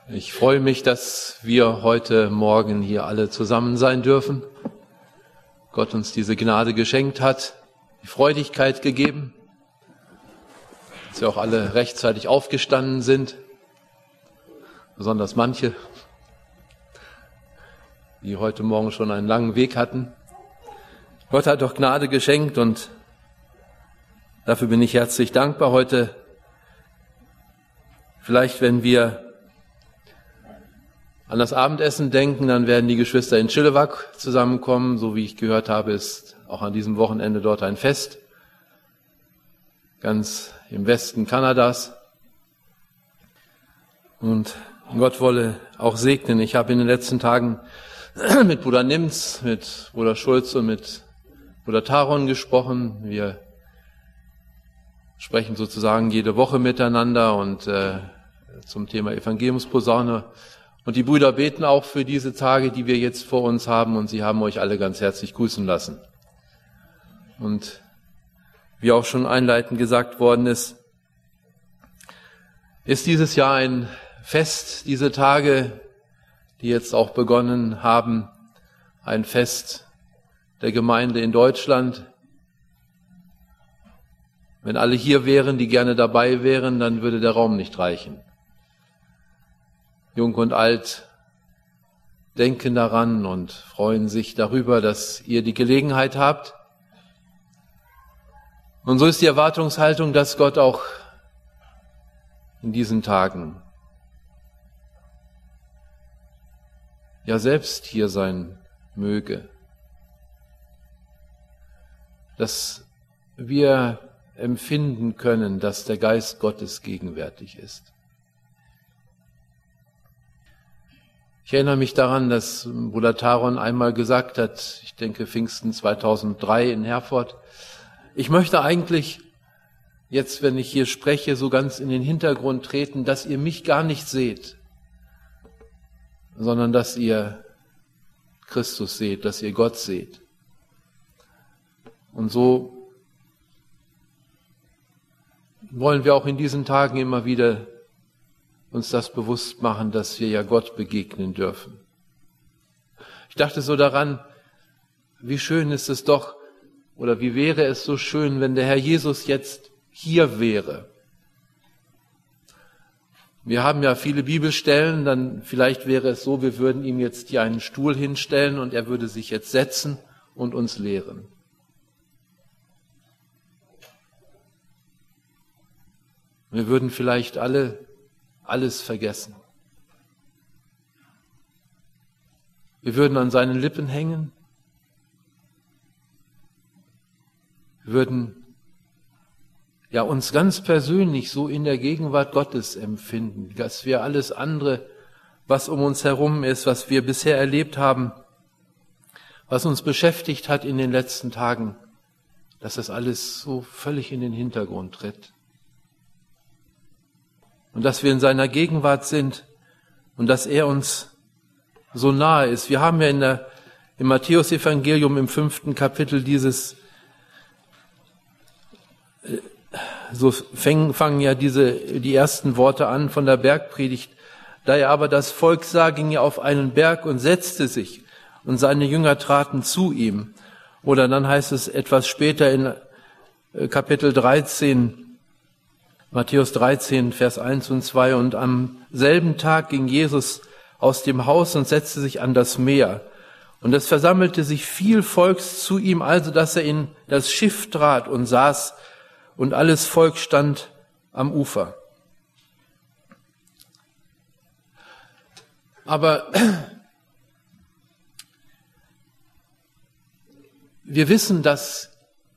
Ich freue mich, dass wir heute Morgen hier alle zusammen sein dürfen. Gott uns diese Gnade geschenkt hat, die Freudigkeit gegeben, dass wir auch alle rechtzeitig aufgestanden sind, besonders manche, die heute Morgen schon einen langen Weg hatten. Gott hat doch Gnade geschenkt und dafür bin ich herzlich dankbar heute. Vielleicht, wenn wir an das Abendessen denken, dann werden die Geschwister in Chilliwack zusammenkommen. So wie ich gehört habe, ist auch an diesem Wochenende dort ein Fest, ganz im Westen Kanadas. Und Gott wolle auch segnen. Ich habe in den letzten Tagen mit Bruder Nimz, mit Bruder Schulze und mit Bruder Taron gesprochen. Wir sprechen sozusagen jede Woche miteinander und zum Thema Evangeliumsposaune. Und die Brüder beten auch für diese Tage, die wir jetzt vor uns haben, und sie haben euch alle ganz herzlich grüßen lassen. Und wie auch schon einleitend gesagt worden ist dieses Jahr ein Fest, diese Tage, die jetzt auch begonnen haben, ein Fest der Gemeinde in Deutschland. Wenn alle hier wären, die gerne dabei wären, dann würde der Raum nicht reichen. Jung und alt denken daran und freuen sich darüber, dass ihr die Gelegenheit habt. Und so ist die Erwartungshaltung, dass Gott auch in diesen Tagen ja selbst hier sein möge. Dass wir empfinden können, dass der Geist Gottes gegenwärtig ist. Ich erinnere mich daran, dass Bruder Taron einmal gesagt hat, ich denke Pfingsten 2003 in Herford, ich möchte eigentlich jetzt, wenn ich hier spreche, so ganz in den Hintergrund treten, dass ihr mich gar nicht seht, sondern dass ihr Christus seht, dass ihr Gott seht. Und so wollen wir auch in diesen Tagen immer wieder uns das bewusst machen, dass wir ja Gott begegnen dürfen. Ich dachte so daran, wie schön ist es doch, oder wie wäre es so schön, wenn der Herr Jesus jetzt hier wäre. Wir haben ja viele Bibelstellen, dann vielleicht wäre es so, wir würden ihm jetzt hier einen Stuhl hinstellen und er würde sich jetzt setzen und uns lehren. Wir würden vielleicht alles vergessen. Wir würden an seinen Lippen hängen. Wir würden ja uns ganz persönlich so in der Gegenwart Gottes empfinden, dass wir alles andere, was um uns herum ist, was wir bisher erlebt haben, was uns beschäftigt hat in den letzten Tagen, dass das alles so völlig in den Hintergrund tritt. Und dass wir in seiner Gegenwart sind und dass er uns so nahe ist. Wir haben ja im Matthäus-Evangelium im 5. Kapitel so fangen ja die ersten Worte an von der Bergpredigt. Da er aber das Volk sah, ging er auf einen Berg und setzte sich, und seine Jünger traten zu ihm. Oder dann heißt es etwas später in Kapitel 13, Matthäus 13, Vers 1 und 2, und am selben Tag ging Jesus aus dem Haus und setzte sich an das Meer. Und es versammelte sich viel Volks zu ihm, also dass er in das Schiff trat und saß, und alles Volk stand am Ufer. Aber wir wissen, dass,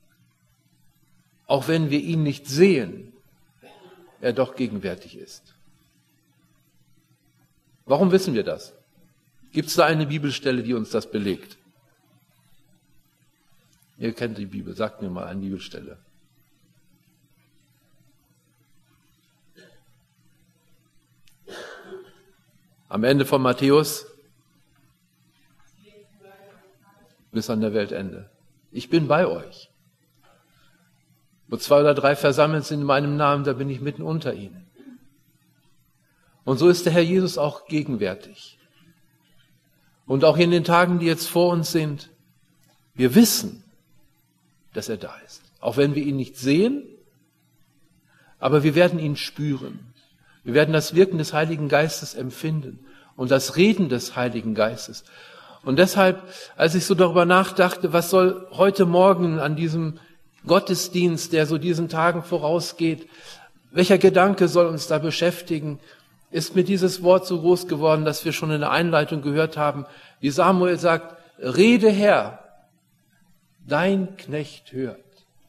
auch wenn wir ihn nicht sehen, er doch gegenwärtig ist. Warum wissen wir das? Gibt es da eine Bibelstelle, die uns das belegt? Ihr kennt die Bibel, sagt mir mal eine Bibelstelle. Am Ende von Matthäus bis an der Weltende. Ich bin bei euch. Wo 2 oder 3 versammelt sind in meinem Namen, da bin ich mitten unter ihnen. Und so ist der Herr Jesus auch gegenwärtig. Und auch in den Tagen, die jetzt vor uns sind, wir wissen, dass er da ist. Auch wenn wir ihn nicht sehen, aber wir werden ihn spüren. Wir werden das Wirken des Heiligen Geistes empfinden und das Reden des Heiligen Geistes. Und deshalb, als ich so darüber nachdachte, was soll heute Morgen an diesem Gottesdienst, der so diesen Tagen vorausgeht, welcher Gedanke soll uns da beschäftigen, ist mir dieses Wort so groß geworden, dass wir schon in der Einleitung gehört haben, wie Samuel sagt, rede Herr, dein Knecht hört.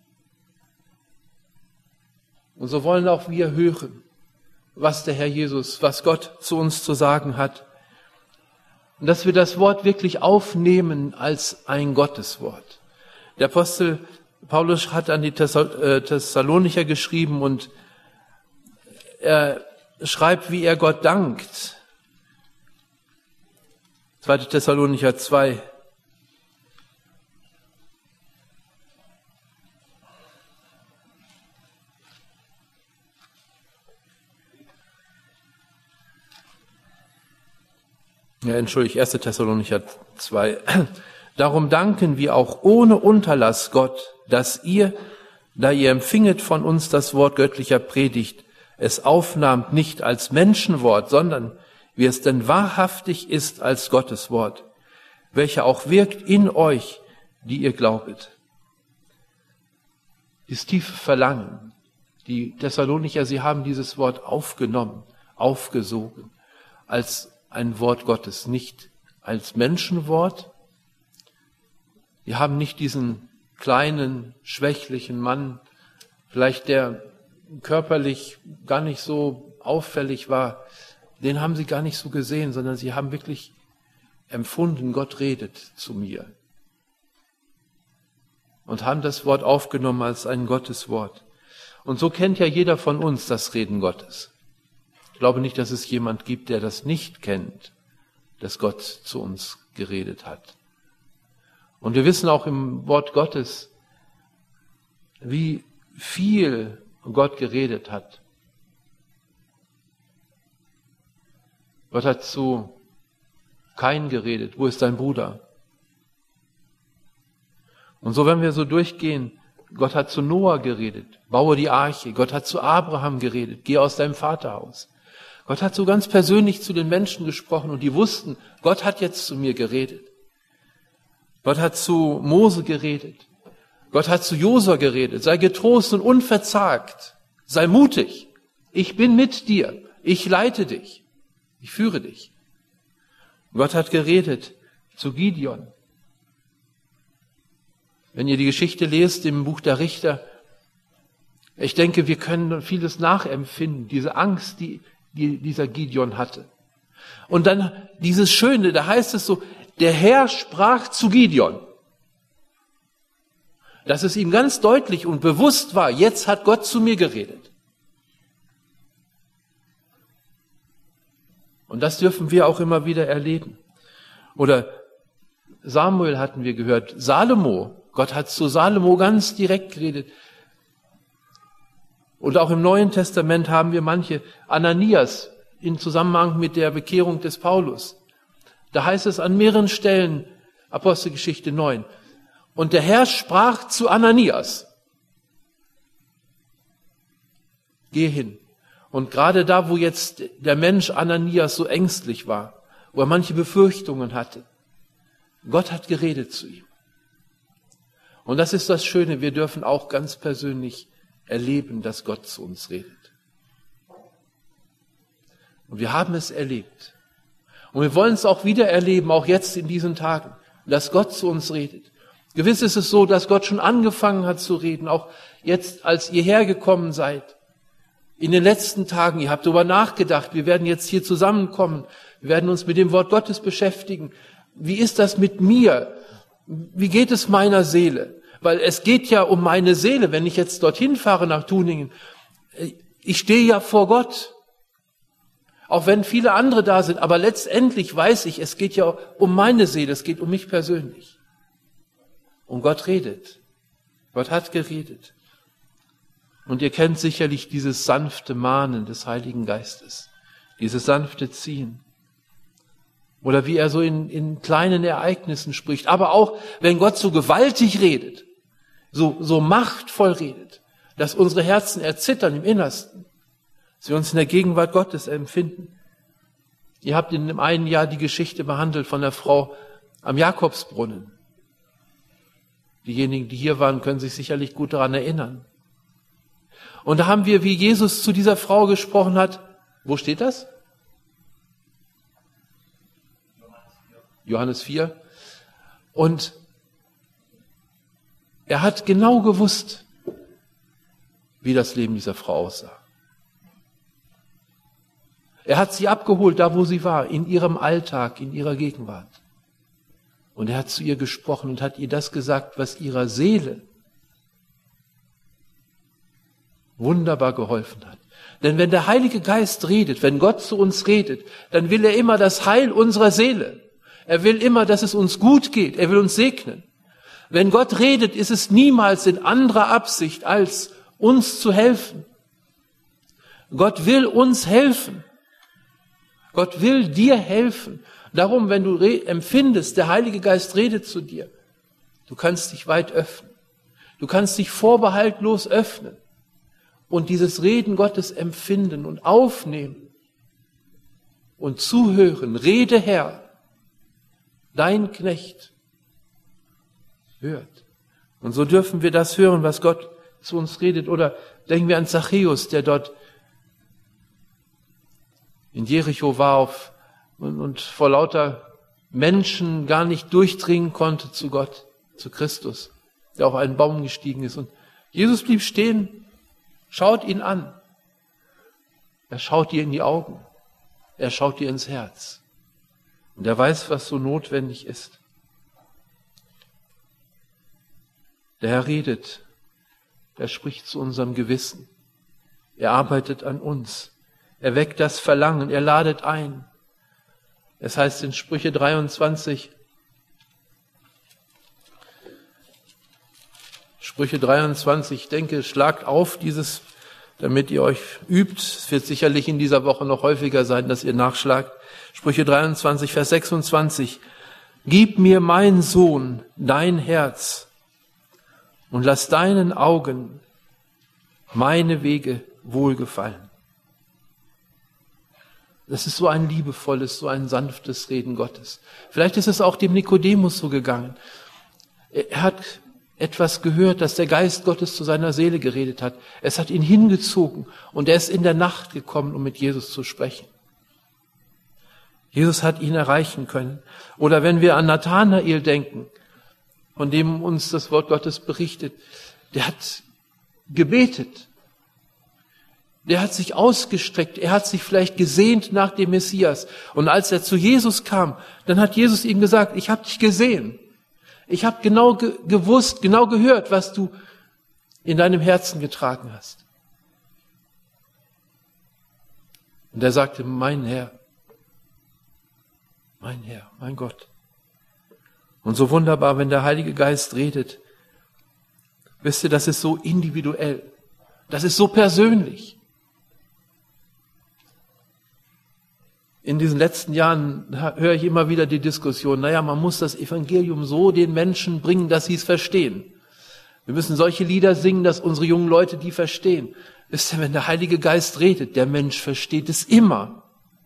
Und so wollen auch wir hören, was der Herr Jesus, was Gott zu uns zu sagen hat. Und dass wir das Wort wirklich aufnehmen als ein Gotteswort. Der Apostel Paulus hat an die Thessalonicher geschrieben und er schreibt, wie er Gott dankt. 2. Thessalonicher 2. Ja, 1. Thessalonicher 2. Darum danken wir auch ohne Unterlass Gott, dass ihr, da ihr empfinget von uns das Wort göttlicher Predigt, es aufnahmt nicht als Menschenwort, sondern wie es denn wahrhaftig ist als Gottes Wort, welcher auch wirkt in euch, die ihr glaubet. Dieses tiefe Verlangen, die Thessalonicher, sie haben dieses Wort aufgenommen, aufgesogen, als ein Wort Gottes, nicht als Menschenwort. Wir haben nicht diesen kleinen, schwächlichen Mann, vielleicht der körperlich gar nicht so auffällig war, den haben sie gar nicht so gesehen, sondern sie haben wirklich empfunden, Gott redet zu mir. Und haben das Wort aufgenommen als ein Gotteswort. Und so kennt ja jeder von uns das Reden Gottes. Ich glaube nicht, dass es jemand gibt, der das nicht kennt, dass Gott zu uns geredet hat. Und wir wissen auch im Wort Gottes, wie viel Gott geredet hat. Gott hat zu Kain geredet. Wo ist dein Bruder? Und so, wenn wir so durchgehen, Gott hat zu Noah geredet. Baue die Arche. Gott hat zu Abraham geredet. Geh aus deinem Vaterhaus. Gott hat so ganz persönlich zu den Menschen gesprochen und die wussten, Gott hat jetzt zu mir geredet. Gott hat zu Mose geredet. Gott hat zu Josua geredet. Sei getrost und unverzagt. Sei mutig. Ich bin mit dir. Ich leite dich. Ich führe dich. Gott hat geredet zu Gideon. Wenn ihr die Geschichte lest im Buch der Richter, ich denke, wir können vieles nachempfinden. Diese Angst, die dieser Gideon hatte. Und dann dieses Schöne, da heißt es so, der Herr sprach zu Gideon. Dass es ihm ganz deutlich und bewusst war, jetzt hat Gott zu mir geredet. Und das dürfen wir auch immer wieder erleben. Oder Samuel hatten wir gehört, Salomo, Gott hat zu Salomo ganz direkt geredet. Und auch im Neuen Testament haben wir manche, Ananias in Zusammenhang mit der Bekehrung des Paulus. Da heißt es an mehreren Stellen, Apostelgeschichte 9, und der Herr sprach zu Ananias, geh hin. Und gerade da, wo jetzt der Mensch Ananias so ängstlich war, wo er manche Befürchtungen hatte, Gott hat geredet zu ihm. Und das ist das Schöne, wir dürfen auch ganz persönlich erleben, dass Gott zu uns redet. Und wir haben es erlebt. Und wir wollen es auch wieder erleben, auch jetzt in diesen Tagen, dass Gott zu uns redet. Gewiss ist es so, dass Gott schon angefangen hat zu reden, auch jetzt, als ihr hergekommen seid. In den letzten Tagen, ihr habt darüber nachgedacht, wir werden jetzt hier zusammenkommen, wir werden uns mit dem Wort Gottes beschäftigen. Wie ist das mit mir? Wie geht es meiner Seele? Weil es geht ja um meine Seele, wenn ich jetzt dorthin fahre nach Tuningen. Ich stehe ja vor Gott. Auch wenn viele andere da sind, aber letztendlich weiß ich, es geht ja um meine Seele, es geht um mich persönlich. Und Gott redet. Gott hat geredet. Und ihr kennt sicherlich dieses sanfte Mahnen des Heiligen Geistes, dieses sanfte Ziehen. Oder wie er so in kleinen Ereignissen spricht. Aber auch, wenn Gott so gewaltig redet, so machtvoll redet, dass unsere Herzen erzittern im Innersten, dass wir uns in der Gegenwart Gottes empfinden. Ihr habt in dem einen Jahr die Geschichte behandelt von der Frau am Jakobsbrunnen. Diejenigen, die hier waren, können sich sicherlich gut daran erinnern. Und da haben wir, wie Jesus zu dieser Frau gesprochen hat, wo steht das? Johannes 4. Und er hat genau gewusst, wie das Leben dieser Frau aussah. Er hat sie abgeholt, da wo sie war, in ihrem Alltag, in ihrer Gegenwart. Und er hat zu ihr gesprochen und hat ihr das gesagt, was ihrer Seele wunderbar geholfen hat. Denn wenn der Heilige Geist redet, wenn Gott zu uns redet, dann will er immer das Heil unserer Seele. Er will immer, dass es uns gut geht. Er will uns segnen. Wenn Gott redet, ist es niemals in anderer Absicht, als uns zu helfen. Gott will uns helfen. Gott will dir helfen. Darum, wenn du empfindest, der Heilige Geist redet zu dir, du kannst dich weit öffnen. Du kannst dich vorbehaltlos öffnen und dieses Reden Gottes empfinden und aufnehmen und zuhören. Rede, Herr, dein Knecht hört. Und so dürfen wir das hören, was Gott zu uns redet. Oder denken wir an Zachäus, der dort in Jericho war und vor lauter Menschen gar nicht durchdringen konnte zu Gott, zu Christus, der auf einen Baum gestiegen ist. Und Jesus blieb stehen, schaut ihn an. Er schaut dir in die Augen. Er schaut dir ins Herz. Und er weiß, was so notwendig ist. Der Herr redet. Er spricht zu unserem Gewissen. Er arbeitet an uns. Er weckt das Verlangen. Er ladet ein. Es heißt in Sprüche 23, ich denke, schlagt auf dieses, damit ihr euch übt. Es wird sicherlich in dieser Woche noch häufiger sein, dass ihr nachschlagt. Sprüche 23, Vers 26. Gib mir, mein Sohn, dein Herz und lass deinen Augen meine Wege wohlgefallen. Das ist so ein liebevolles, so ein sanftes Reden Gottes. Vielleicht ist es auch dem Nikodemus so gegangen. Er hat etwas gehört, dass der Geist Gottes zu seiner Seele geredet hat. Es hat ihn hingezogen und er ist in der Nacht gekommen, um mit Jesus zu sprechen. Jesus hat ihn erreichen können. Oder wenn wir an Nathanael denken, von dem uns das Wort Gottes berichtet, der hat gebetet. Der hat sich ausgestreckt, er hat sich vielleicht gesehnt nach dem Messias. Und als er zu Jesus kam, dann hat Jesus ihm gesagt, ich habe dich gesehen. Ich habe genau gewusst, genau gehört, was du in deinem Herzen getragen hast. Und er sagte, mein Herr, mein Gott. Und so wunderbar, wenn der Heilige Geist redet. Wisst ihr, das ist so individuell. Das ist so persönlich. In diesen letzten Jahren höre ich immer wieder die Diskussion, man muss das Evangelium so den Menschen bringen, dass sie es verstehen. Wir müssen solche Lieder singen, dass unsere jungen Leute die verstehen. Wisst ihr, wenn der Heilige Geist redet, der Mensch versteht es immer.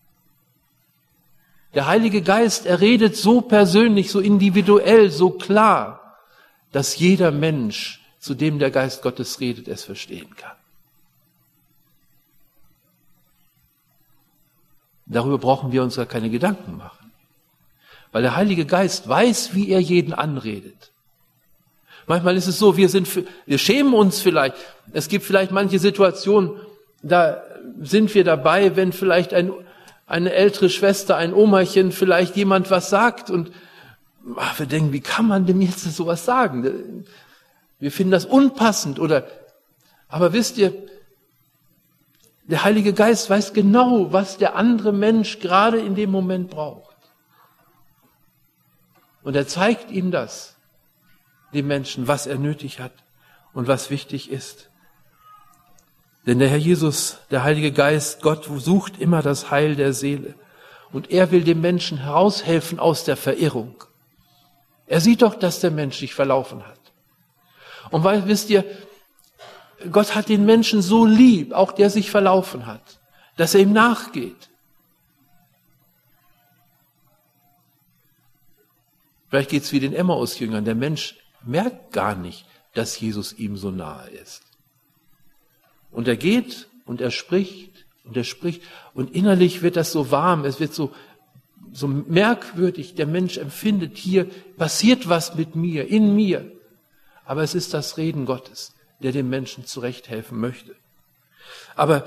Der Heilige Geist, er redet so persönlich, so individuell, so klar, dass jeder Mensch, zu dem der Geist Gottes redet, es verstehen kann. Darüber brauchen wir uns gar keine Gedanken machen. Weil der Heilige Geist weiß, wie er jeden anredet. Manchmal ist es so, wir schämen uns vielleicht. Es gibt vielleicht manche Situationen, da sind wir dabei, wenn vielleicht eine ältere Schwester, ein Omachen, vielleicht jemand was sagt und wir denken, wie kann man dem jetzt sowas sagen? Wir finden das unpassend aber wisst ihr, der Heilige Geist weiß genau, was der andere Mensch gerade in dem Moment braucht. Und er zeigt ihm das, dem Menschen, was er nötig hat und was wichtig ist. Denn der Herr Jesus, der Heilige Geist, Gott sucht immer das Heil der Seele. Und er will dem Menschen heraushelfen aus der Verirrung. Er sieht doch, dass der Mensch sich verlaufen hat. Und weil, wisst ihr, Gott hat den Menschen so lieb, auch der sich verlaufen hat, dass er ihm nachgeht. Vielleicht geht's wie den Emmaus-Jüngern. Der Mensch merkt gar nicht, dass Jesus ihm so nahe ist. Und er geht und er spricht und er spricht. Und innerlich wird das so warm, es wird so merkwürdig. Der Mensch empfindet, hier passiert was mit mir, in mir. Aber es ist das Reden Gottes, der dem Menschen zurechthelfen möchte. Aber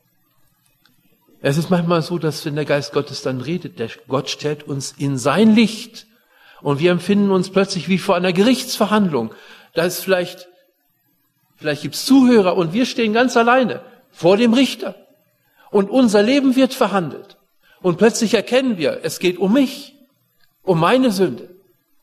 es ist manchmal so, dass wenn der Geist Gottes dann redet, der Gott stellt uns in sein Licht. Und wir empfinden uns plötzlich wie vor einer Gerichtsverhandlung. Da ist vielleicht gibt's Zuhörer und wir stehen ganz alleine vor dem Richter. Und unser Leben wird verhandelt. Und plötzlich erkennen wir, es geht um mich, um meine Sünde.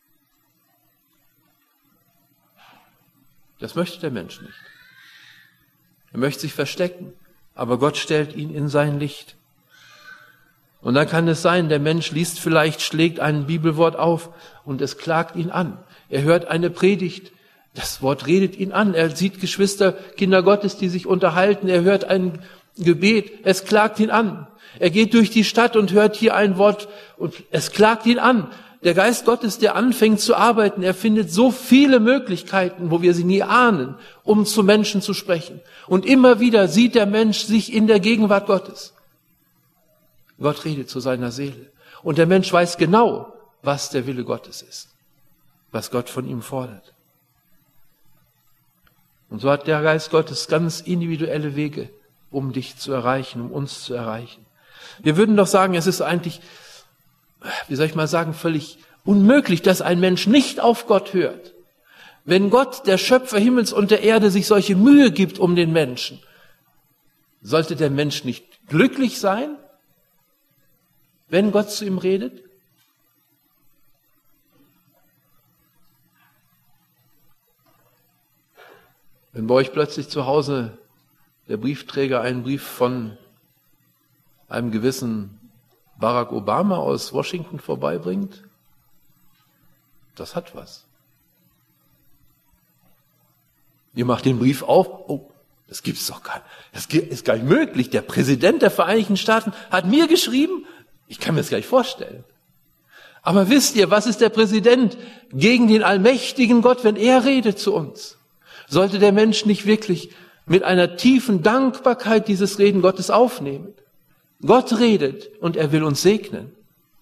Das möchte der Mensch nicht. Er möchte sich verstecken, aber Gott stellt ihn in sein Licht. Und dann kann es sein, der Mensch liest vielleicht, schlägt ein Bibelwort auf und es klagt ihn an. Er hört eine Predigt, das Wort redet ihn an. Er sieht Geschwister, Kinder Gottes, die sich unterhalten. Er hört ein Gebet, es klagt ihn an. Er geht durch die Stadt und hört hier ein Wort und es klagt ihn an. Der Geist Gottes, der anfängt zu arbeiten, er findet so viele Möglichkeiten, wo wir sie nie ahnen, um zu Menschen zu sprechen. Und immer wieder sieht der Mensch sich in der Gegenwart Gottes. Gott redet zu seiner Seele. Und der Mensch weiß genau, was der Wille Gottes ist, was Gott von ihm fordert. Und so hat der Geist Gottes ganz individuelle Wege, um dich zu erreichen, um uns zu erreichen. Wir würden doch sagen, es ist eigentlich, völlig unmöglich, dass ein Mensch nicht auf Gott hört. Wenn Gott, der Schöpfer Himmels und der Erde, sich solche Mühe gibt um den Menschen, sollte der Mensch nicht glücklich sein, wenn Gott zu ihm redet? Wenn bei euch plötzlich zu Hause der Briefträger einen Brief von einem gewissen Barack Obama aus Washington vorbeibringt, das hat was. Ihr macht den Brief auf, oh, das gibt's doch gar nicht. Das ist gar nicht möglich. Der Präsident der Vereinigten Staaten hat mir geschrieben, ich kann mir das gar nicht vorstellen. Aber wisst ihr, was ist der Präsident gegen den allmächtigen Gott, wenn er redet zu uns? Sollte der Mensch nicht wirklich mit einer tiefen Dankbarkeit dieses Reden Gottes aufnehmen? Gott redet und er will uns segnen.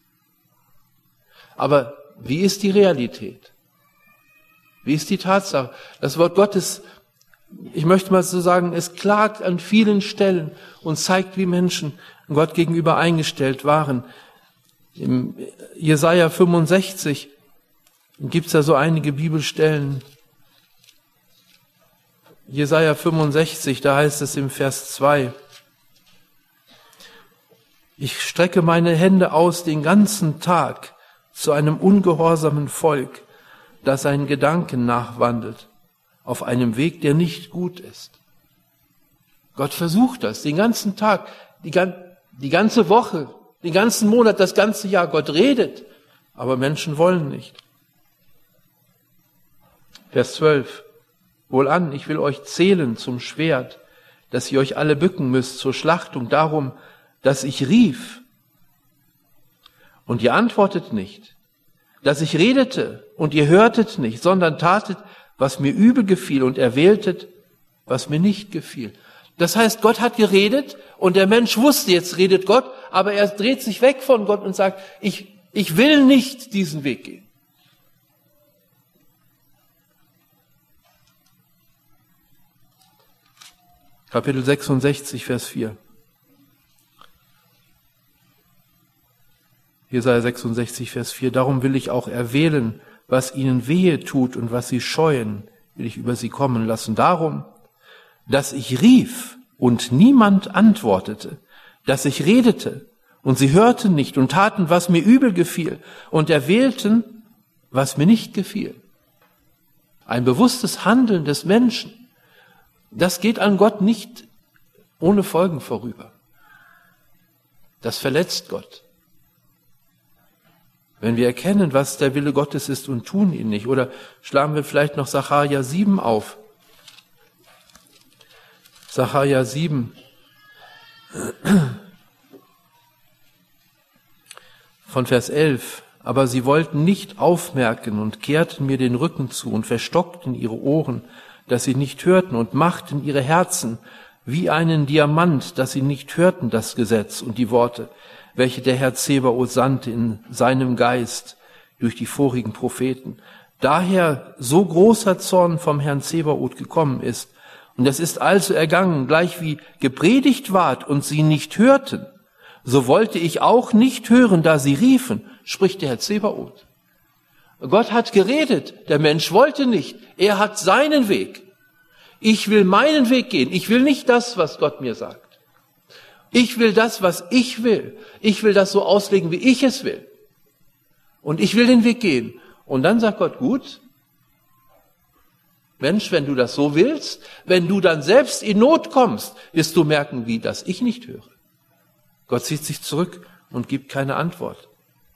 Aber wie ist die Realität? Wie ist die Tatsache? Das Wort Gottes, ich möchte mal so sagen, es klagt an vielen Stellen und zeigt, wie Menschen Gott gegenüber eingestellt waren. Im Jesaja 65 gibt es ja so einige Bibelstellen. Jesaja 65, da heißt es im Vers 2, ich strecke meine Hände aus den ganzen Tag zu einem ungehorsamen Volk, das seinen Gedanken nachwandelt, auf einem Weg, der nicht gut ist. Gott versucht das den ganzen Tag, die ganze Woche, den ganzen Monat, das ganze Jahr. Gott redet, aber Menschen wollen nicht. Vers 12. Wohlan, ich will euch zählen zum Schwert, dass ihr euch alle bücken müsst zur Schlachtung, darum, dass ich rief und ihr antwortet nicht, dass ich redete und ihr hörtet nicht, sondern tatet, was mir übel gefiel und erwähltet, was mir nicht gefiel. Das heißt, Gott hat geredet und der Mensch wusste, jetzt redet Gott, aber er dreht sich weg von Gott und sagt, ich will nicht diesen Weg gehen. Kapitel 66, Vers 4. Jesaja 66, Vers 4. Darum will ich auch erwählen, was ihnen wehe tut und was sie scheuen, will ich über sie kommen lassen. Darum, dass ich rief und niemand antwortete, dass ich redete und sie hörten nicht und taten, was mir übel gefiel und erwählten, was mir nicht gefiel. Ein bewusstes Handeln des Menschen, das geht an Gott nicht ohne Folgen vorüber. Das verletzt Gott. Wenn wir erkennen, was der Wille Gottes ist und tun ihn nicht. Oder schlagen wir vielleicht noch Sacharja 7 auf. Sacharja 7. Von Vers 11. Aber sie wollten nicht aufmerken und kehrten mir den Rücken zu und verstockten ihre Ohren, dass sie nicht hörten, und machten ihre Herzen wie einen Diamant, dass sie nicht hörten das Gesetz und die Worte, welche der Herr Zebaoth sandte in seinem Geist durch die vorigen Propheten. Daher so großer Zorn vom Herrn Zebaoth gekommen ist. Und es ist also ergangen, gleich wie gepredigt ward und sie nicht hörten, so wollte ich auch nicht hören, da sie riefen, spricht der Herr Zebaoth. Gott hat geredet, der Mensch wollte nicht. Er hat seinen Weg. Ich will meinen Weg gehen. Ich will nicht das, was Gott mir sagt. Ich will das, was ich will. Ich will das so auslegen, wie ich es will. Und ich will den Weg gehen. Und dann sagt Gott, gut, Mensch, wenn du das so willst, wenn du dann selbst in Not kommst, wirst du merken, wie das ich nicht höre. Gott zieht sich zurück und gibt keine Antwort.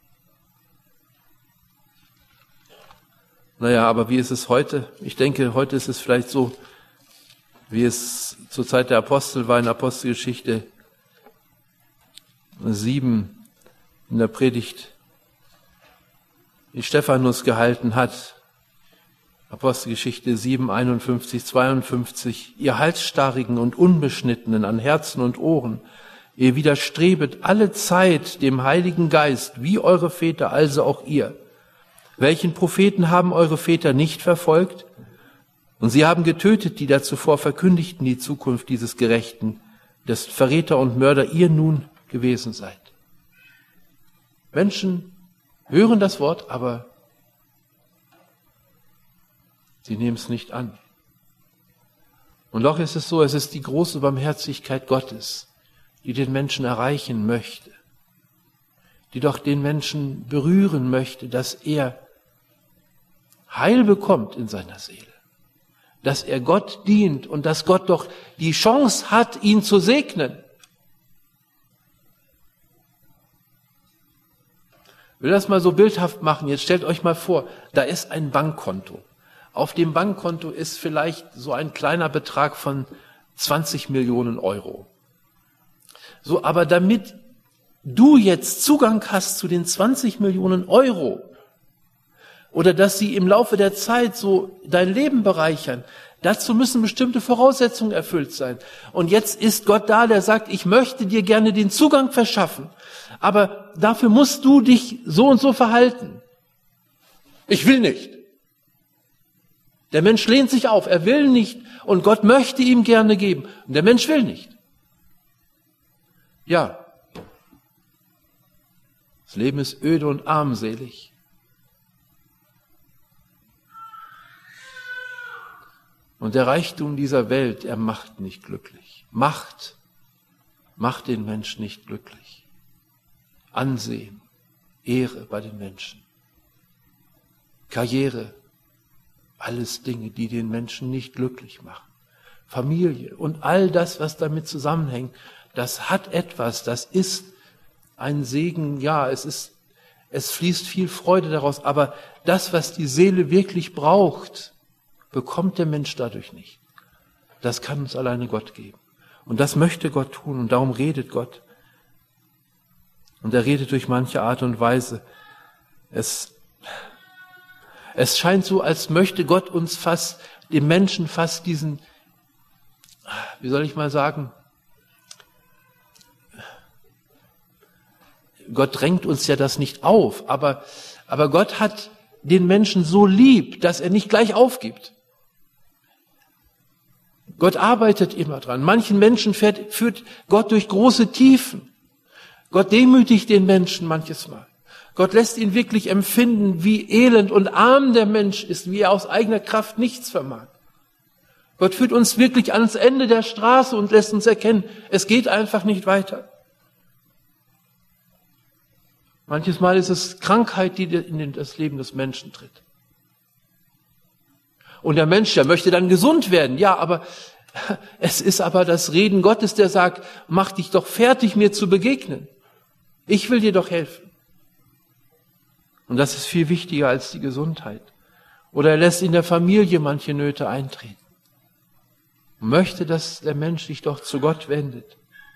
Naja, aber wie ist es heute? Ich denke, heute ist es vielleicht so, wie es zur Zeit der Apostel war in Apostelgeschichte 7 in der Predigt, die Stephanus gehalten hat. Apostelgeschichte 7, 51, 52. Ihr Halsstarrigen und Unbeschnittenen an Herzen und Ohren, ihr widerstrebet alle Zeit dem Heiligen Geist, wie eure Väter, also auch ihr. Welchen Propheten haben eure Väter nicht verfolgt? Und sie haben getötet, die da zuvor verkündigten die Zukunft dieses Gerechten, des Verräter und Mörder ihr nun gewesen seid. Menschen hören das Wort, aber sie nehmen es nicht an. Und doch ist es so, es ist die große Barmherzigkeit Gottes, die den Menschen erreichen möchte, die doch den Menschen berühren möchte, dass er Heil bekommt in seiner Seele, dass er Gott dient und dass Gott doch die Chance hat, ihn zu segnen. Ich will das mal so bildhaft machen. Jetzt stellt euch mal vor, da ist ein Bankkonto. Auf dem Bankkonto ist vielleicht so ein kleiner Betrag von 20 Millionen Euro. So, aber damit du jetzt Zugang hast zu den 20 Millionen Euro oder dass sie im Laufe der Zeit so dein Leben bereichern, dazu müssen bestimmte Voraussetzungen erfüllt sein. Und jetzt ist Gott da, der sagt, ich möchte dir gerne den Zugang verschaffen, aber dafür musst du dich so und so verhalten. Ich will nicht. Der Mensch lehnt sich auf, er will nicht und Gott möchte ihm gerne geben. Und der Mensch will nicht. Ja, das Leben ist öde und armselig. Und der Reichtum dieser Welt, er macht nicht glücklich. Macht macht den Menschen nicht glücklich. Ansehen, Ehre bei den Menschen, Karriere, alles Dinge, die den Menschen nicht glücklich machen. Familie und all das, was damit zusammenhängt, das hat etwas, das ist ein Segen, ja, es fließt viel Freude daraus, aber das, was die Seele wirklich braucht, bekommt der Mensch dadurch nicht. Das kann uns alleine Gott geben. Und das möchte Gott tun und darum redet Gott. Und er redet durch manche Art und Weise. Es scheint so, als möchte Gott uns dem Menschen fast diesen, wie soll ich mal sagen, Gott drängt uns ja das nicht auf, aber Gott hat den Menschen so lieb, dass er nicht gleich aufgibt. Gott arbeitet immer dran. Manchen Menschen führt Gott durch große Tiefen. Gott demütigt den Menschen manches Mal. Gott lässt ihn wirklich empfinden, wie elend und arm der Mensch ist, wie er aus eigener Kraft nichts vermag. Gott führt uns wirklich ans Ende der Straße und lässt uns erkennen, es geht einfach nicht weiter. Manches Mal ist es Krankheit, die in das Leben des Menschen tritt. Und der Mensch, der möchte dann gesund werden. Ja, aber Es ist aber das Reden Gottes, der sagt, mach dich doch fertig, mir zu begegnen. Ich will dir doch helfen. Und das ist viel wichtiger als die Gesundheit. Oder er lässt in der Familie manche Nöte eintreten. Und möchte, dass der Mensch sich doch zu Gott wendet.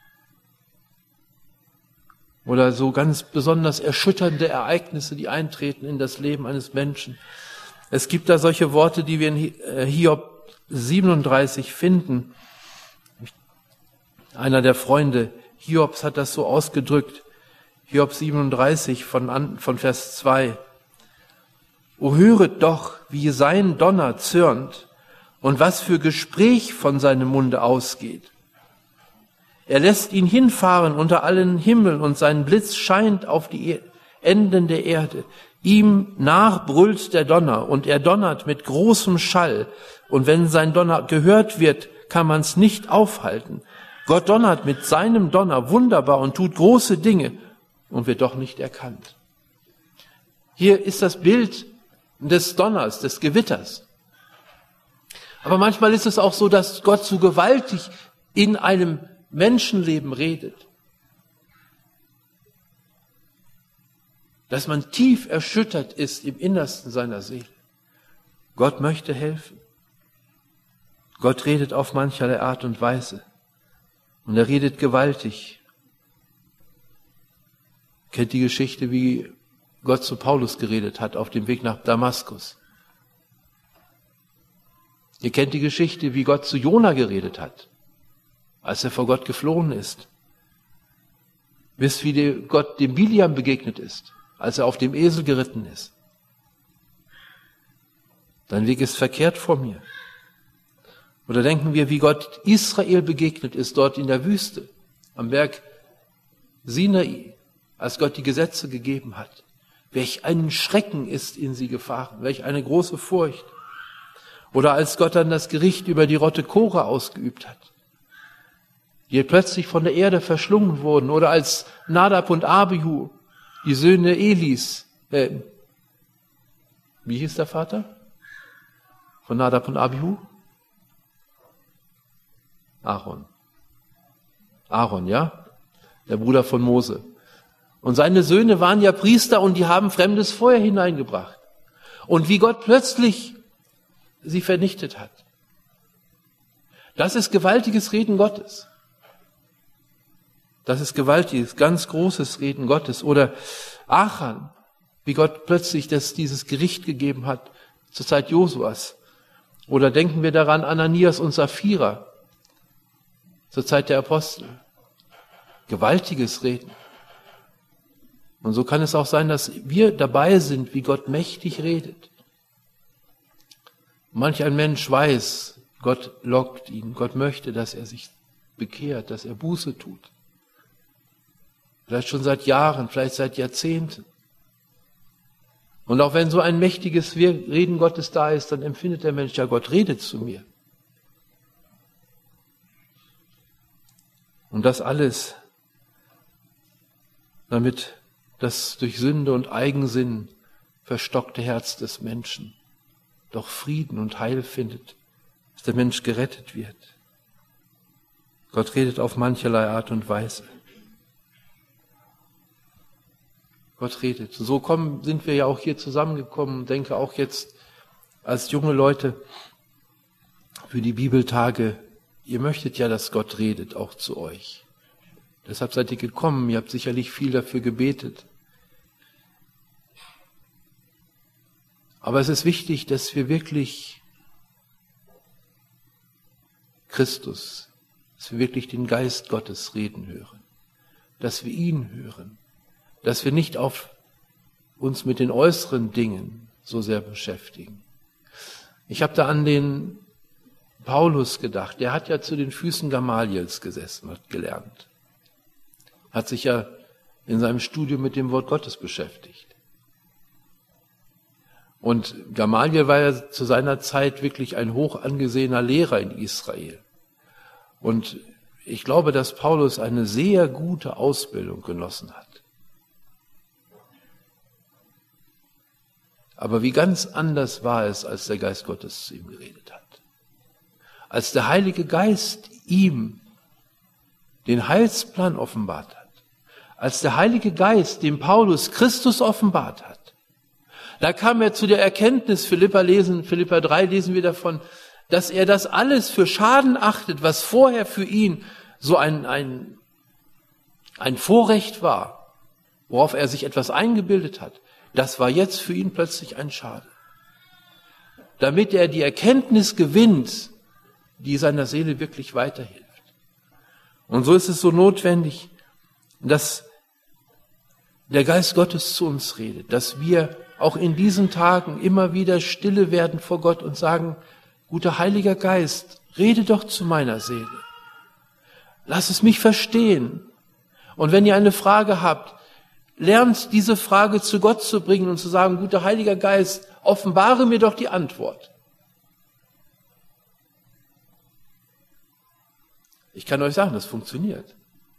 Oder so ganz besonders erschütternde Ereignisse, die eintreten in das Leben eines Menschen. Es gibt da solche Worte, die wir in Hiob 37 finden. Einer der Freunde Hiobs hat das so ausgedrückt. Hiob 37 von Vers 2. O höret doch, wie sein Donner zürnt und was für Gespräch von seinem Munde ausgeht. Er lässt ihn hinfahren unter allen Himmel und sein Blitz scheint auf die Enden der Erde. Ihm nachbrüllt der Donner und er donnert mit großem Schall. Und wenn sein Donner gehört wird, kann man es nicht aufhalten. Gott donnert mit seinem Donner wunderbar und tut große Dinge und wird doch nicht erkannt. Hier ist das Bild des Donners, des Gewitters. Aber manchmal ist es auch so, dass Gott so gewaltig in einem Menschenleben redet. Dass man tief erschüttert ist im Innersten seiner Seele. Gott möchte helfen. Gott redet auf mancherlei Art und Weise. Und er redet gewaltig. Kennt die Geschichte, wie Gott zu Paulus geredet hat auf dem Weg nach Damaskus. Ihr kennt die Geschichte, wie Gott zu Jona geredet hat, als er vor Gott geflohen ist. Wisst, wie Gott dem Biliam begegnet ist, als er auf dem Esel geritten ist. Dein Weg ist verkehrt vor mir. Oder denken wir, wie Gott Israel begegnet ist, dort in der Wüste, am Berg Sinai, als Gott die Gesetze gegeben hat. Welch ein Schrecken ist in sie gefahren, welch eine große Furcht. Oder als Gott dann das Gericht über die Rotte Kora ausgeübt hat, die plötzlich von der Erde verschlungen wurden. Oder als Nadab und Abihu, die Söhne Elis, wie hieß der Vater von Nadab und Abihu? Aaron, ja? Der Bruder von Mose. Und seine Söhne waren ja Priester und die haben fremdes Feuer hineingebracht. Und wie Gott plötzlich sie vernichtet hat. Das ist gewaltiges Reden Gottes. Das ist gewaltiges, ganz großes Reden Gottes. Oder Achan, wie Gott plötzlich dieses Gericht gegeben hat zur Zeit Josuas. Oder denken wir daran Ananias und Sapphira zur Zeit der Apostel. Gewaltiges Reden. Und so kann es auch sein, dass wir dabei sind, wie Gott mächtig redet. Manch ein Mensch weiß, Gott lockt ihn, Gott möchte, dass er sich bekehrt, dass er Buße tut. Vielleicht schon seit Jahren, vielleicht seit Jahrzehnten. Und auch wenn so ein mächtiges Reden Gottes da ist, dann empfindet der Mensch, ja, Gott redet zu mir. Und das alles, damit das durch Sünde und Eigensinn verstockte Herz des Menschen doch Frieden und Heil findet, dass der Mensch gerettet wird. Gott redet auf mancherlei Art und Weise. Gott redet. So sind wir ja auch hier zusammengekommen, denke auch jetzt als junge Leute für die Bibeltage, ihr möchtet ja, dass Gott redet, auch zu euch. Deshalb seid ihr gekommen, ihr habt sicherlich viel dafür gebetet. Aber es ist wichtig, dass wir wirklich Christus, dass wir wirklich den Geist Gottes reden hören, dass wir ihn hören, dass wir nicht auf uns mit den äußeren Dingen so sehr beschäftigen. Ich habe da an den Paulus gedacht, der hat ja zu den Füßen Gamaliels gesessen, hat gelernt, hat sich ja in seinem Studium mit dem Wort Gottes beschäftigt. Und Gamaliel war ja zu seiner Zeit wirklich ein hoch angesehener Lehrer in Israel. Und ich glaube, dass Paulus eine sehr gute Ausbildung genossen hat. Aber wie ganz anders war es, als der Geist Gottes zu ihm geredet hat. als der Heilige Geist ihm den Heilsplan offenbart hat, als der Heilige Geist dem Paulus Christus offenbart hat, da kam er zu der Erkenntnis, Philipper 3 lesen wir davon, dass er das alles für Schaden achtet, was vorher für ihn so ein Vorrecht war, worauf er sich etwas eingebildet hat. Das war jetzt für ihn plötzlich ein Schaden. Damit er die Erkenntnis gewinnt, die seiner Seele wirklich weiterhilft. Und so ist es so notwendig, dass der Geist Gottes zu uns redet, dass wir auch in diesen Tagen immer wieder stille werden vor Gott und sagen, guter Heiliger Geist, rede doch zu meiner Seele. Lass es mich verstehen. Und wenn ihr eine Frage habt, lernt diese Frage zu Gott zu bringen und zu sagen, guter Heiliger Geist, offenbare mir doch die Antwort. Ich kann euch sagen, das funktioniert.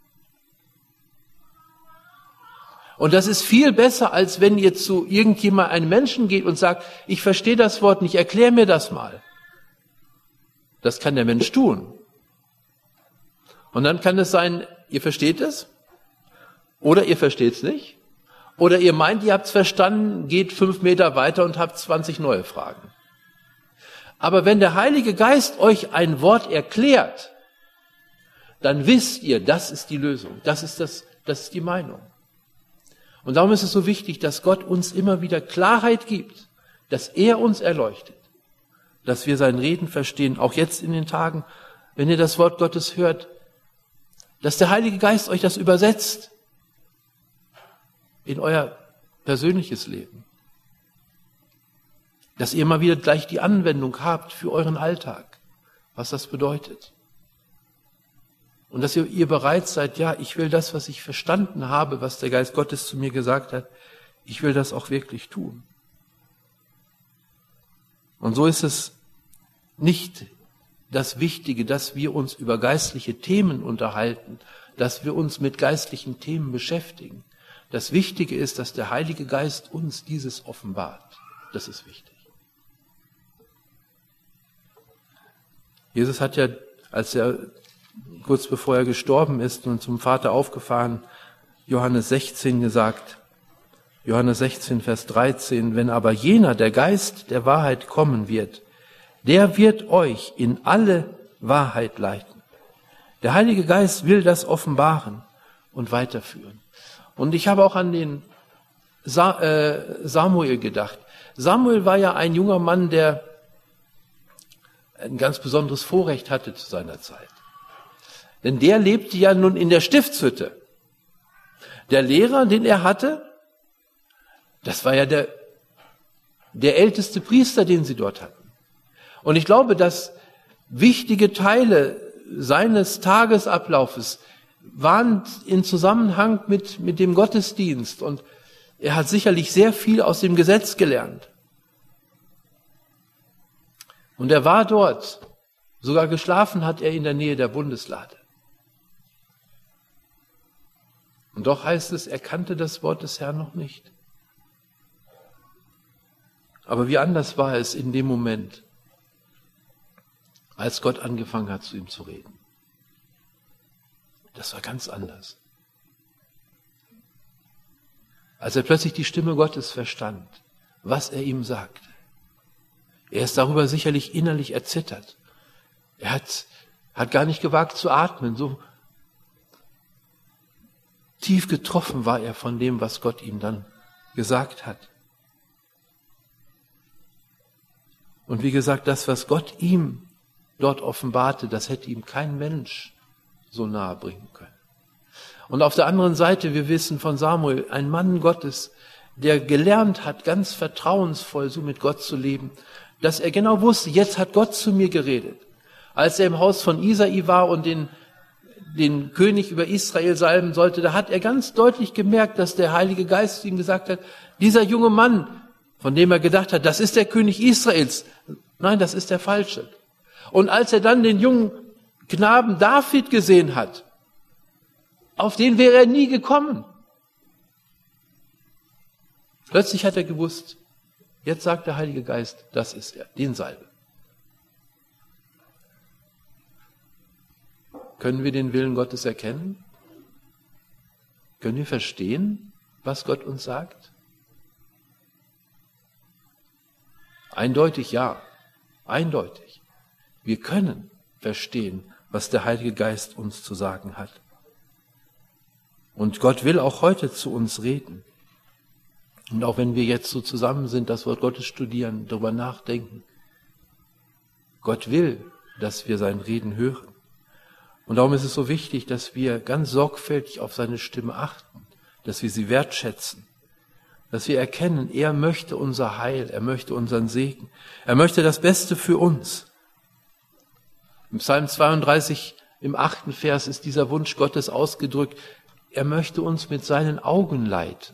Und das ist viel besser, als wenn ihr zu irgendjemand, einem Menschen geht und sagt, ich verstehe das Wort nicht, erklär mir das mal. Das kann der Mensch tun. Und dann kann es sein, ihr versteht es, oder ihr versteht es nicht, oder ihr meint, ihr habt es verstanden, geht 5 Meter weiter und habt 20 neue Fragen. Aber wenn der Heilige Geist euch ein Wort erklärt, dann wisst ihr, das ist die Lösung, das ist die Meinung. Und darum ist es so wichtig, dass Gott uns immer wieder Klarheit gibt, dass er uns erleuchtet, dass wir sein Reden verstehen, auch jetzt in den Tagen, wenn ihr das Wort Gottes hört, dass der Heilige Geist euch das übersetzt in euer persönliches Leben, dass ihr immer wieder gleich die Anwendung habt für euren Alltag, was das bedeutet. Und dass ihr bereit seid, ja, ich will das, was ich verstanden habe, was der Geist Gottes zu mir gesagt hat, ich will das auch wirklich tun. Und so ist es nicht das Wichtige, dass wir uns über geistliche Themen unterhalten, dass wir uns mit geistlichen Themen beschäftigen. Das Wichtige ist, dass der Heilige Geist uns dieses offenbart. Das ist wichtig. Jesus hat ja, als er kurz bevor er gestorben ist und zum Vater aufgefahren, Johannes 16 gesagt, Johannes 16, Vers 13, wenn aber jener, der Geist der Wahrheit kommen wird, der wird euch in alle Wahrheit leiten. Der Heilige Geist will das offenbaren und weiterführen. Und ich habe auch an den Samuel gedacht. Samuel war ja ein junger Mann, der ein ganz besonderes Vorrecht hatte zu seiner Zeit. Denn der lebte ja nun in der Stiftshütte. Der Lehrer, den er hatte, das war ja der älteste Priester, den sie dort hatten. Und ich glaube, dass wichtige Teile seines Tagesablaufes waren in Zusammenhang mit dem Gottesdienst. Und er hat sicherlich sehr viel aus dem Gesetz gelernt. Und er war dort. Sogar geschlafen hat er in der Nähe der Bundeslade. Und doch heißt es, er kannte das Wort des Herrn noch nicht. Aber wie anders war es in dem Moment, als Gott angefangen hat, zu ihm zu reden. Das war ganz anders. Als er plötzlich die Stimme Gottes verstand, was er ihm sagte. Er ist darüber sicherlich innerlich erzittert. Er hat gar nicht gewagt zu atmen. So tief getroffen war er von dem, was Gott ihm dann gesagt hat. Und wie gesagt, das, was Gott ihm dort offenbarte, das hätte ihm kein Mensch so nahe bringen können. Und auf der anderen Seite, wir wissen von Samuel, ein Mann Gottes, der gelernt hat, ganz vertrauensvoll so mit Gott zu leben, dass er genau wusste, jetzt hat Gott zu mir geredet. Als er im Haus von Isai war und den König über Israel salben sollte, da hat er ganz deutlich gemerkt, dass der Heilige Geist ihm gesagt hat, dieser junge Mann, von dem er gedacht hat, das ist der König Israels. Nein, das ist der Falsche. Und als er dann den jungen Knaben David gesehen hat, auf den wäre er nie gekommen. Plötzlich hat er gewusst, jetzt sagt der Heilige Geist, das ist er, den salbe. Können wir den Willen Gottes erkennen? Können wir verstehen, was Gott uns sagt? Eindeutig ja, eindeutig. Wir können verstehen, was der Heilige Geist uns zu sagen hat. Und Gott will auch heute zu uns reden. Und auch wenn wir jetzt so zusammen sind, das Wort Gottes studieren, darüber nachdenken. Gott will, dass wir sein Reden hören. Und darum ist es so wichtig, dass wir ganz sorgfältig auf seine Stimme achten, dass wir sie wertschätzen, dass wir erkennen, er möchte unser Heil, er möchte unseren Segen, er möchte das Beste für uns. Im Psalm 32, im 8. Vers ist dieser Wunsch Gottes ausgedrückt, er möchte uns mit seinen Augen leiten.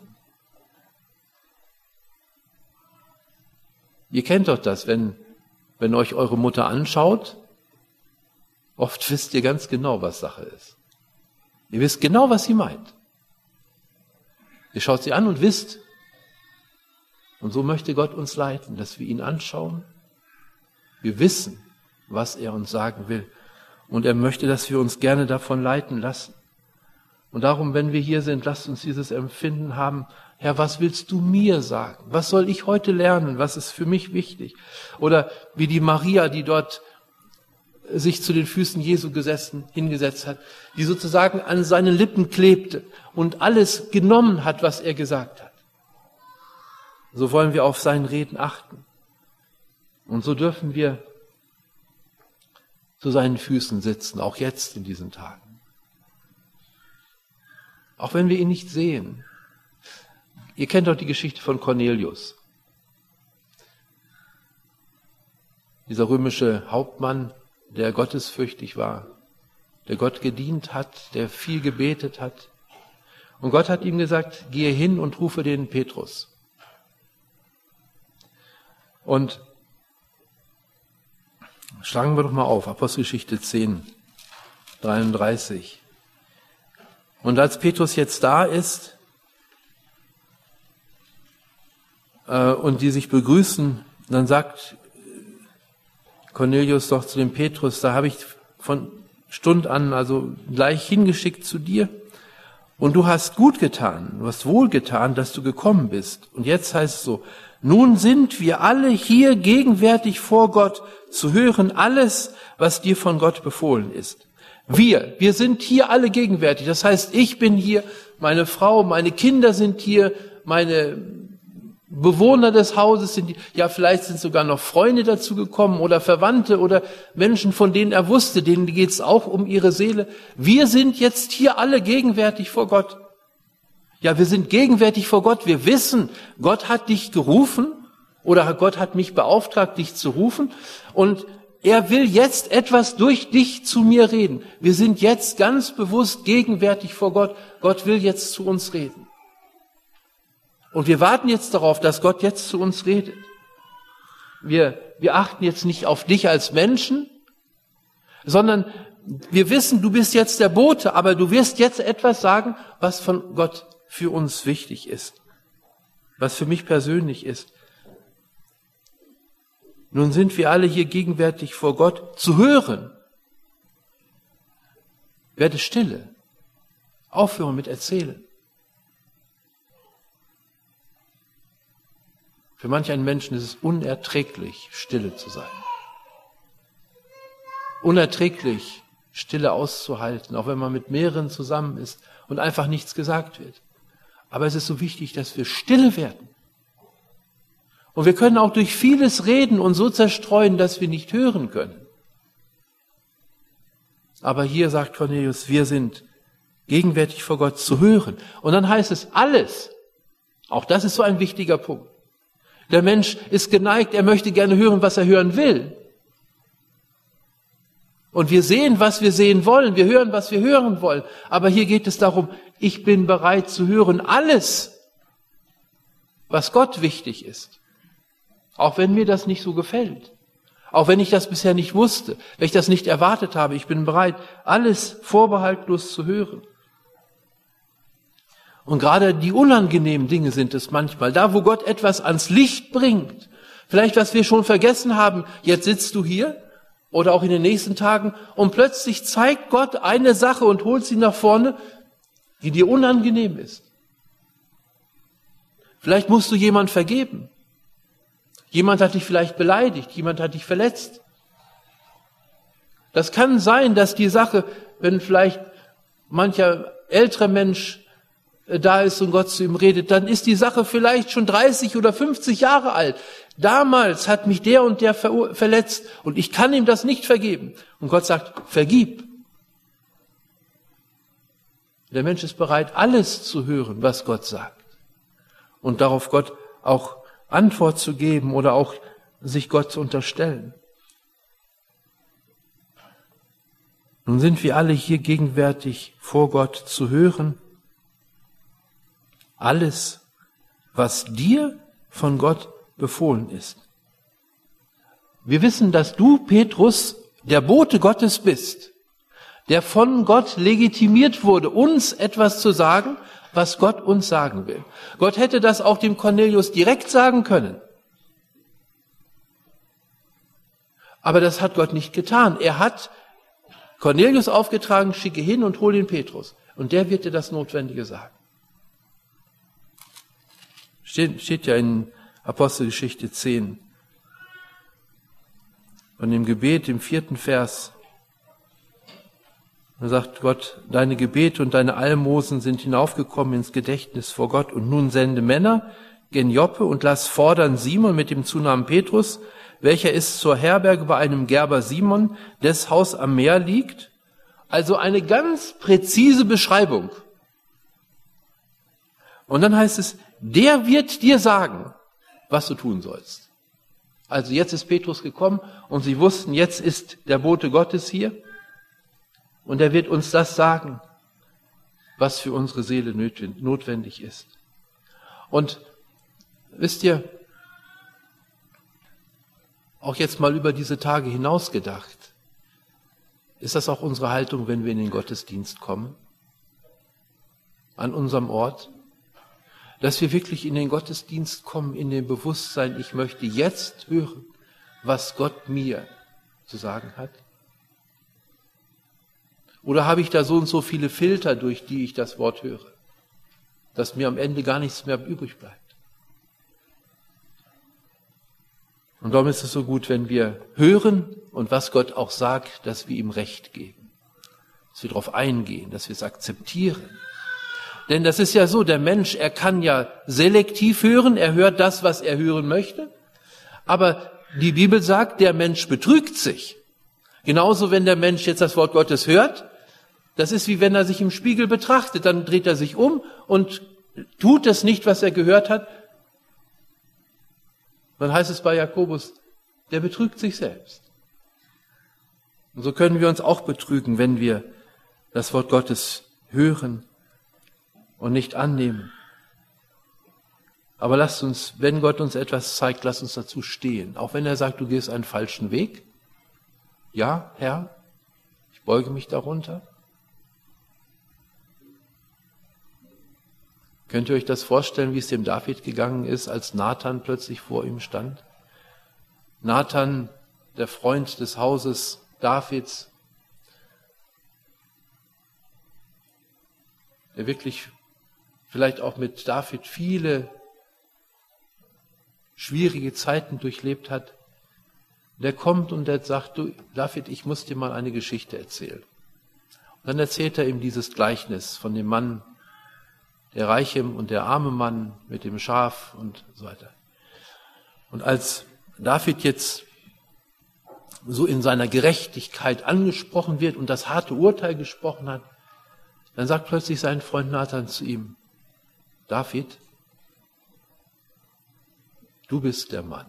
Ihr kennt doch das, wenn euch eure Mutter anschaut, oft wisst ihr ganz genau, was Sache ist. Ihr wisst genau, was sie meint. Ihr schaut sie an und wisst. Und so möchte Gott uns leiten, dass wir ihn anschauen. Wir wissen, was er uns sagen will. Und er möchte, dass wir uns gerne davon leiten lassen. Und darum, wenn wir hier sind, lasst uns dieses Empfinden haben, Herr, was willst du mir sagen? Was soll ich heute lernen? Was ist für mich wichtig? Oder wie die Maria, die dort sich zu den Füßen Jesu hingesetzt hat, die sozusagen an seinen Lippen klebte und alles genommen hat, was er gesagt hat. So wollen wir auf sein Reden achten. Und so dürfen wir zu seinen Füßen sitzen, auch jetzt in diesen Tagen. Auch wenn wir ihn nicht sehen. Ihr kennt doch die Geschichte von Cornelius. Dieser römische Hauptmann, der gottesfürchtig war, der Gott gedient hat, der viel gebetet hat. Und Gott hat ihm gesagt, gehe hin und rufe den Petrus. Und schlagen wir doch mal auf, Apostelgeschichte 10, 33. Und als Petrus jetzt da ist und die sich begrüßen, dann sagt Cornelius doch zu dem Petrus, da habe ich von Stund an, also gleich hingeschickt zu dir. Und du hast gut getan, du hast wohl getan, dass du gekommen bist. Und jetzt heißt es so, nun sind wir alle hier gegenwärtig vor Gott, zu hören alles, was dir von Gott befohlen ist. Wir sind hier alle gegenwärtig. Das heißt, ich bin hier, meine Frau, meine Kinder sind hier, meine Bewohner des Hauses sind hier. Ja, vielleicht sind sogar noch Freunde dazu gekommen oder Verwandte oder Menschen, von denen er wusste, denen geht es auch um ihre Seele. Wir sind jetzt hier alle gegenwärtig vor Gott. Ja, wir sind gegenwärtig vor Gott. Wir wissen, Gott hat dich gerufen oder Gott hat mich beauftragt, dich zu rufen. Und er will jetzt etwas durch dich zu mir reden. Wir sind jetzt ganz bewusst gegenwärtig vor Gott. Gott will jetzt zu uns reden. Und wir warten jetzt darauf, dass Gott jetzt zu uns redet. Wir achten jetzt nicht auf dich als Menschen, sondern wir wissen, du bist jetzt der Bote, aber du wirst jetzt etwas sagen, was von Gott für uns wichtig ist, was für mich persönlich ist. Nun sind wir alle hier gegenwärtig vor Gott zu hören. Werde stille. Aufhören mit Erzählen. Für manch einen Menschen ist es unerträglich, stille zu sein. Unerträglich, Stille auszuhalten, auch wenn man mit mehreren zusammen ist und einfach nichts gesagt wird. Aber es ist so wichtig, dass wir stille werden. Und wir können auch durch vieles reden und so zerstreuen, dass wir nicht hören können. Aber hier sagt Cornelius, wir sind gegenwärtig vor Gott zu hören. Und dann heißt es alles. Auch das ist so ein wichtiger Punkt. Der Mensch ist geneigt, er möchte gerne hören, was er hören will. Und wir sehen, was wir sehen wollen. Wir hören, was wir hören wollen. Aber hier geht es darum, ich bin bereit zu hören alles, was Gott wichtig ist. Auch wenn mir das nicht so gefällt. Auch wenn ich das bisher nicht wusste, wenn ich das nicht erwartet habe. Ich bin bereit, alles vorbehaltlos zu hören. Und gerade die unangenehmen Dinge sind es manchmal. Da, wo Gott etwas ans Licht bringt. Vielleicht, was wir schon vergessen haben. Jetzt sitzt du hier oder auch in den nächsten Tagen, und plötzlich zeigt Gott eine Sache und holt sie nach vorne, die dir unangenehm ist. Vielleicht musst du jemand vergeben. Jemand hat dich vielleicht beleidigt, jemand hat dich verletzt. Das kann sein, dass die Sache, wenn vielleicht mancher älterer Mensch da ist und Gott zu ihm redet, dann ist die Sache vielleicht schon 30 oder 50 Jahre alt. Damals hat mich der und der verletzt und ich kann ihm das nicht vergeben. Und Gott sagt, vergib. Der Mensch ist bereit, alles zu hören, was Gott sagt. Und darauf Gott auch Antwort zu geben oder auch sich Gott zu unterstellen. Nun sind wir alle hier gegenwärtig vor Gott zu hören. Alles, was dir von Gott befohlen ist. Wir wissen, dass du, Petrus, der Bote Gottes bist, der von Gott legitimiert wurde, uns etwas zu sagen, was Gott uns sagen will. Gott hätte das auch dem Cornelius direkt sagen können. Aber das hat Gott nicht getan. Er hat Cornelius aufgetragen, schicke hin und hol den Petrus. Und der wird dir das Notwendige sagen. Steht ja in Apostelgeschichte 10. Von dem Gebet im 4. Vers. Da sagt Gott, deine Gebete und deine Almosen sind hinaufgekommen ins Gedächtnis vor Gott. Und nun sende Männer gen Joppe und lass fordern Simon mit dem Zunamen Petrus, welcher ist zur Herberge bei einem Gerber Simon, des Haus am Meer liegt. Also eine ganz präzise Beschreibung. Und dann heißt es, der wird dir sagen, was du tun sollst. Also jetzt ist Petrus gekommen und sie wussten, jetzt ist der Bote Gottes hier. Und er wird uns das sagen, was für unsere Seele notwendig ist. Und wisst ihr, auch jetzt mal über diese Tage hinaus gedacht, ist das auch unsere Haltung, wenn wir in den Gottesdienst kommen? An unserem Ort? Dass wir wirklich in den Gottesdienst kommen, in dem Bewusstsein, ich möchte jetzt hören, was Gott mir zu sagen hat? Oder habe ich da so und so viele Filter, durch die ich das Wort höre, dass mir am Ende gar nichts mehr übrig bleibt? Und darum ist es so gut, wenn wir hören und was Gott auch sagt, dass wir ihm Recht geben, dass wir darauf eingehen, dass wir es akzeptieren. Denn das ist ja so, der Mensch, er kann ja selektiv hören, er hört das, was er hören möchte, aber die Bibel sagt, der Mensch betrügt sich. Genauso, wenn der Mensch jetzt das Wort Gottes hört, das ist wie wenn er sich im Spiegel betrachtet, dann dreht er sich um und tut es nicht, was er gehört hat. Dann heißt es bei Jakobus, der betrügt sich selbst. Und so können wir uns auch betrügen, wenn wir das Wort Gottes hören und nicht annehmen. Aber lasst uns, wenn Gott uns etwas zeigt, lasst uns dazu stehen. Auch wenn er sagt, du gehst einen falschen Weg. Ja, Herr, ich beuge mich darunter. Könnt ihr euch das vorstellen, wie es dem David gegangen ist, als Nathan plötzlich vor ihm stand? Nathan, der Freund des Hauses Davids, der wirklich vielleicht auch mit David viele schwierige Zeiten durchlebt hat, der kommt und der sagt, du David, ich muss dir mal eine Geschichte erzählen. Und dann erzählt er ihm dieses Gleichnis von dem Mann, der reiche und der arme Mann mit dem Schaf und so weiter. Und als David jetzt so in seiner Gerechtigkeit angesprochen wird und das harte Urteil gesprochen hat, dann sagt plötzlich sein Freund Nathan zu ihm, David, du bist der Mann.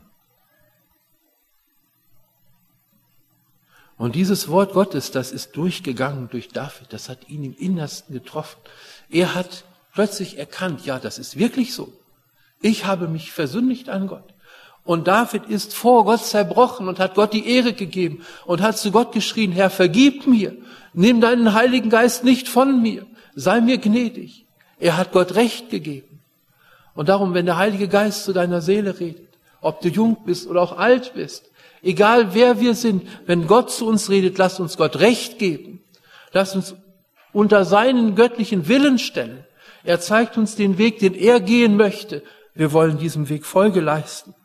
Und dieses Wort Gottes, das ist durchgegangen durch David, das hat ihn im Innersten getroffen. Er hat plötzlich erkannt, ja, das ist wirklich so. Ich habe mich versündigt an Gott. Und David ist vor Gott zerbrochen und hat Gott die Ehre gegeben und hat zu Gott geschrien, Herr, vergib mir, nimm deinen Heiligen Geist nicht von mir, sei mir gnädig. Er hat Gott Recht gegeben. Und darum, wenn der Heilige Geist zu deiner Seele redet, ob du jung bist oder auch alt bist, Egal wer wir sind, wenn Gott zu uns redet, lasst uns Gott Recht geben. Lasst uns unter seinen göttlichen Willen stellen. Er zeigt uns den Weg, den er gehen möchte. Wir wollen diesem Weg Folge leisten.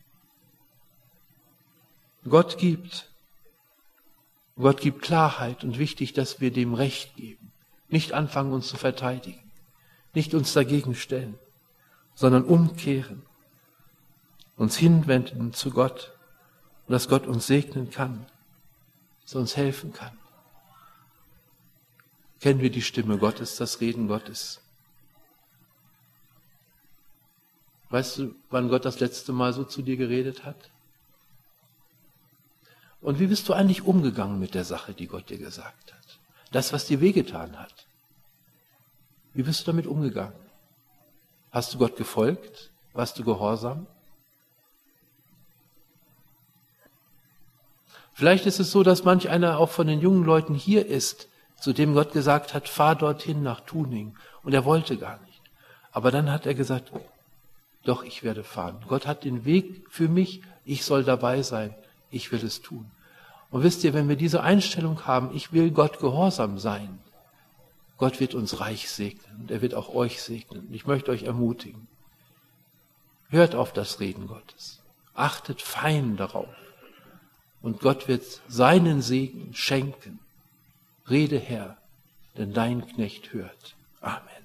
Gott gibt Klarheit und wichtig, dass wir dem Recht geben. Nicht anfangen, uns zu verteidigen. Nicht uns dagegen stellen, sondern umkehren. Uns hinwenden zu Gott. Und dass Gott uns segnen kann. Dass er uns helfen kann. Kennen wir die Stimme Gottes, das Reden Gottes? Weißt du, wann Gott das letzte Mal so zu dir geredet hat? Und wie bist du eigentlich umgegangen mit der Sache, die Gott dir gesagt hat? Das, was dir wehgetan hat. Wie bist du damit umgegangen? Hast du Gott gefolgt? Warst du gehorsam? Vielleicht ist es so, dass manch einer auch von den jungen Leuten hier ist, zu dem Gott gesagt hat, fahr dorthin nach Tuning. Und er wollte gar nicht. Aber dann hat er gesagt, doch, ich werde fahren. Gott hat den Weg für mich, ich soll dabei sein, ich will es tun. Und wisst ihr, wenn wir diese Einstellung haben, ich will Gott gehorsam sein, Gott wird uns reich segnen und er wird auch euch segnen. Ich möchte euch ermutigen. Hört auf das Reden Gottes. Achtet fein darauf. Und Gott wird seinen Segen schenken. Rede, Herr, denn dein Knecht hört. Amen.